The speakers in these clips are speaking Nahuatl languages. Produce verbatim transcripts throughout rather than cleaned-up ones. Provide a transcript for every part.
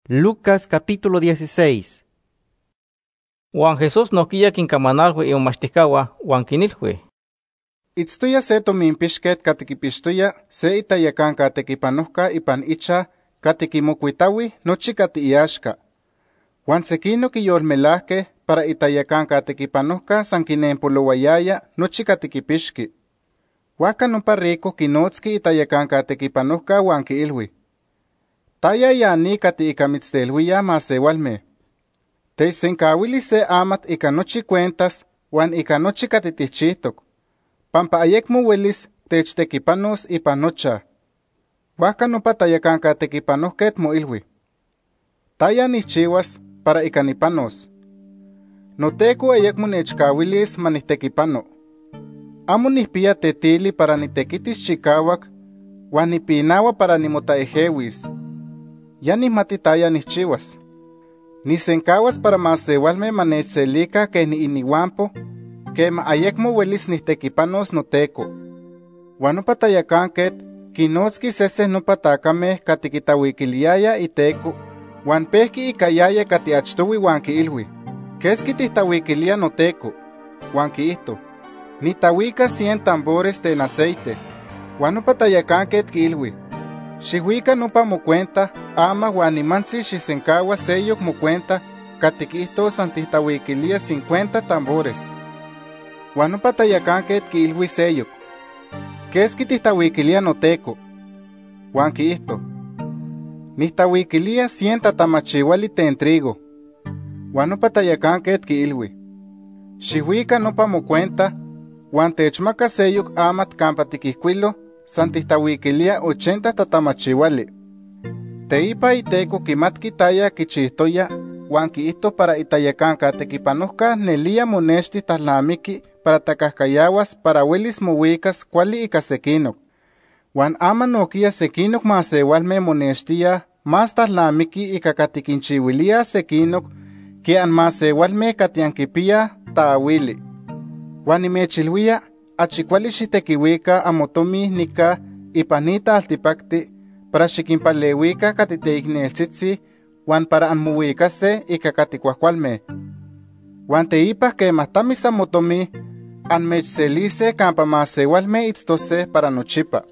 Lucas capítulo dieciséis. Juan Jesús noquilla quincamanalhui y umachticawa Juan quinilhui. Itztoya se tominpixket katikipixtoya se itayakan katekipanohka ipan icha katikimokuitawi nochi katiiaxka. Juan sekino kiyolmelahke para itayakan katekipanohka san kinempolowayaya nochi katikipixki. Huaka nopa rico kinotski itayakan katekipanohka Juan kiilhui: Taya yani kati ikamitztelhuia masewalme. Teisenkawili se amat ika nochi cuentas wan ika nochi katitichihtok. Pampa ayekmo welis techtekipanos ipan nocha. Huaka nopa tayakan katekipanohket moilhui: Taya nihchiwas para ika nipanos. Noteko ayekmo nechkawilis manihtekipano. Amo nihpia tetili para nitekitis chikawak wan nipinawa para nimotaejewis. Ya nihmati taya nihchiwas. Nisenkawas para masewalme manechselika ke ni iniwampo, kema ayekmo welis nihtekipanos noteko. Wan nopa tayakanket kinotski sese nopa takame katikitawikiliaya iteko, wan pehki ikayaya kati achtowi wan kiilhui: Keski tihtawikilia noteko? Wan kiihto: Nitawika cien tambores ten aceite. Wan nopa tayakanket kiilhui: Xihuika nopa mocuenta, ama wan nimantzi xisenkawa seyok mocuenta katikihtos antihtawikilia cincuenta tambores. Wan nopa tayakanket kiilhui seyok: Keski tihtawikilia noteko? Wan kiihto: Nihtawikilia cien tatamachiwali ten trigo. Wan nopa tayakanket kiilhui: Xihuika nopa mocuenta, wan techmaka seyok amat kampa tikihkuilo san tihtawikilia ochenta tatamachiwali. Teipa iteko kimatki taya kichihtoya, wan kiihto para itayakan katekipanohka nelia monexti tlalnamiki para takahkayawas para welis mowikas kuali ika sekinok. Wan ama nokia sekinok masewalme monextia mas tlalnamiki ika katikinchiwilia sekinok ke an masewalme katiankipia taawili. Wan nimechilhuia, achi kuali xitekiuika amotomi nika ipan nita altipakti para xikinpaleuika katiteikneltzitzi wan para anmowikase ika katikuahkualme. Wan teipa kemah tamis amotomi anmechselise kampa masewalme itztose para nochipa.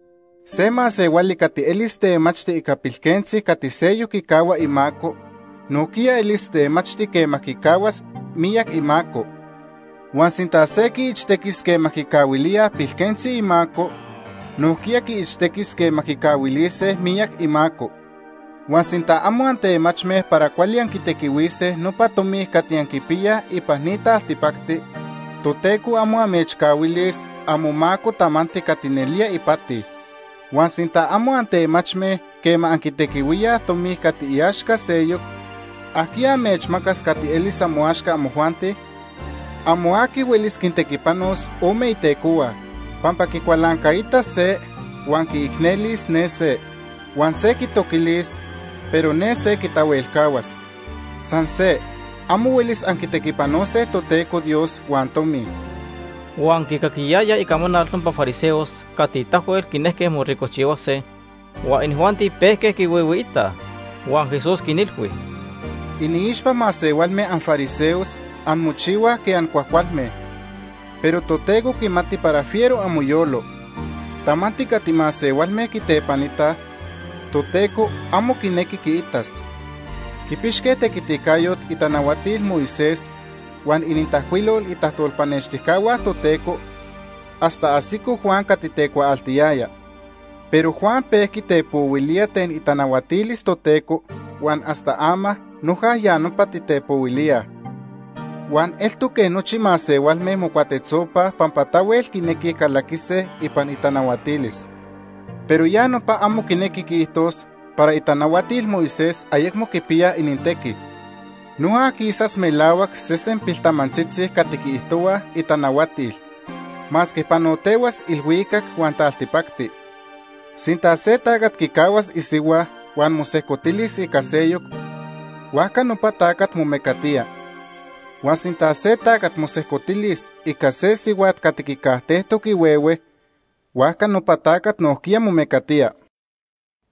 Se masewali kati elis temachti ika pilkentzi kati seyo kikawa imako, nokia elis temachti kemah kikawas miyak imako. Wan sinta se kiichtekis kemah kikawilia pilkentzi imako, nohkia kiichtekis kemah kikawilise miyak imako. Wan sinta amo antemachmeh para kuali ankitekiuise nopa tomi kati ankipia ipan nita altipakti, Toteko amo amechkawilis amomako tamanti katinelia ipati. Wan sinta amo antemachmeh kema ankitekiuia tomi kati iaxka seyok, ahkia amechmakas kati elis amoaxka amojuanti, amo aki welis kintekipanos ome itekoa, pampa kikualankaita se, wan kiiknelis ne se, wan se kitokilis, pero ne se kitawelkawas. San se, amo welis ankitekipanose Toteko Dios wan tomi. Juan kikakiyaya ikamonaltumpa fariseos katitahuel kinehke morikochiwase, wa injuanti pehke kiwewiita. Juan Jesús kinilhui: Iniixpa masewalme an fariseos anmochiwa ke ankuahkualme, pero Toteko kimati para fiero amoyolo. Tamanti kati masewalme kitepanita, Toteko amo kineki kiitas. Kipixke tekitikayot itanahuatil Moisés, wan inintahkuilol itahtolpanextihkawa Toteko, hasta asiko Juan katitekuaaltiaya. Pero Juan pehki tepouilia ten itanahuatilis Toteko, wan hasta ama noja ya nopa titepouilia. Wan eltoke nochi masewalme mokuatetzopa pampa tawel kineki kalakise ipan itanahuatilis. Pero ya nopa amo kineki kiihtos para itanahuatil Moisés ayekmo kipia ininteki. Noja kisas melawak sesen piltamantzitzi katikiihtowa itanahuatil, mas que panotewas ilhuikak wan taltipakti. Sinta se takat kikawas isiwa wan mosehkotilis ika seyok, huaka nopa takat momekatia. Wan sinta se takat mosehkotilis ika se siwat katikikahtehtok iwewe, huaka nopa takat nohkia momekatia.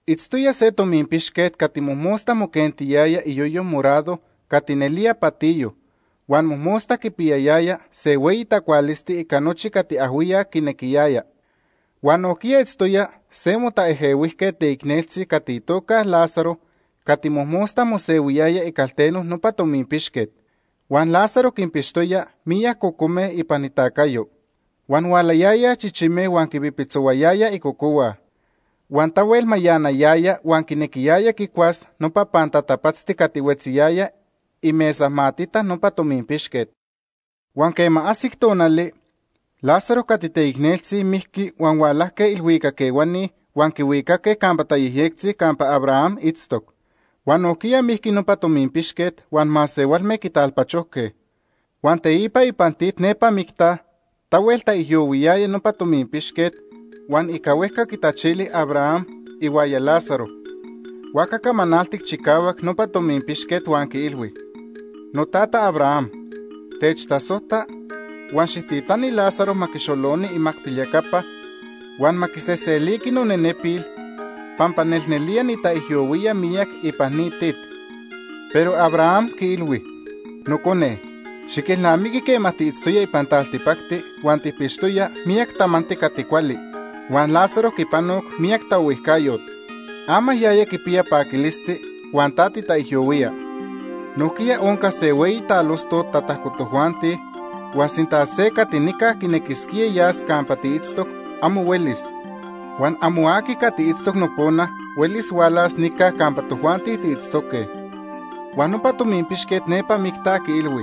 Itztoya se tominpixket kati mohmosta mokentiyaya iyoyo morado kati nelia patillo, wan mohmosta kipiyayaya se weyi takualisti ika nochi kati ahuiya kinekiyaya. Wan okia itztoya se motaejeuihket teikneltzi kati itoka Lázaro, kati mohmosta moseuiyaya ikalteno nopa tominpixket. Wan Lázaro kinpixtoya miya kokome ipan itakayo. Wan walayaya chichime wan kipipitzowayaya ikokowa. Wan tawel mayanayaya wan kinekiyaya kikuas nopa pantatapatzti kati wetziyaya imesa matita nopa tominpixket. Wan kema asik tonali, Lázaro kati teikneltzi mihki wan walahke ilhuikakewani wan kihuikake kampa tayehyekzi kampa Abraham itztok. Wan okia mihki nopa tominpixket wan masewalme kitalpachohke. Wan teipa ipan tit nepa mikta, tawel taihyowiaya nopa tominpixket, wan ikawehka kitachili Abraham iwaya Lázaro. Waka kamanaltik chikawak nopa tominpixket wan kiilwi: Notata Abraham, techtasota, wan xihtitani Lázaro makixoloni imakpiliakapa, wan makiseseliki nonenepil, pampa nelnelia nitaihyowia miyak ipan ni tit. Pero Abraham kiilwi: Nokone, xikilnamiki kemah tiitztoya ipan taltipakti wan tipixtoya miyak tamanti kati kuali, wan Lázaro kipanok miyak tauihkayot. Ama yaya kipia pakilisti wan tati taihyowia. Nokia onka se weyi talosto tatahkotohuanti, wan sinta se katinika kinekiskia yas kampa tiitztok, amo welis. Wan amo aki katiitztok nopona, welis walas nika kampa tohuanti tiitztoke. Wan nopa tominpixket nepa mikta kiilwi: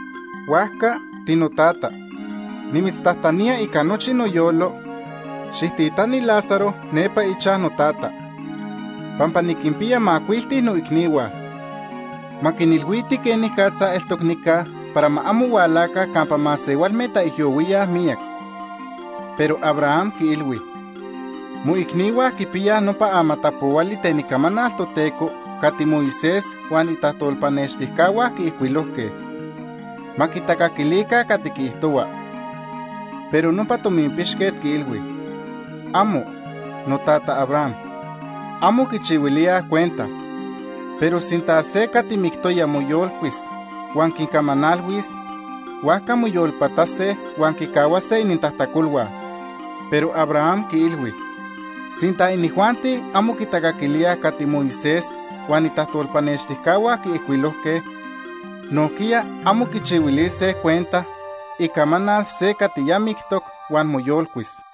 Wahka, tinotata, nimitztahtania ika nochi noyolo, xihtitani Lázaro nepa icha notata. Pampa nikimpia makuilti noikniwa. Makinilhuiti kenikatza eltoknika para ma amo walaka kampa masewalme taihyowia miyak. Pero Abraham kiilwi: Moikniwa kipia nopa amatapowali tenikamanal toteko kati Moisés wan itahtolpanextihkawa kiihkuilohke. Makitakakilika kati kiihtowa. Pero nopa tominpixket kiilwi: Amo, notata Abraham, amo kichiwilia cuenta. Pero sinta se kati miktoya moyolkuis, wan kinkamanalhuis, wahka moyolpatase wan kikawase inintahtakulwa. Pero Abraham kiilwi: Sinta inihuanti amo kitakakilia kati Moisés wan itahtolpanextihkawa kiihkuilohke, nokia amo kichiwilise cuenta ikamanal se kati ya miktok wan moyolkuis.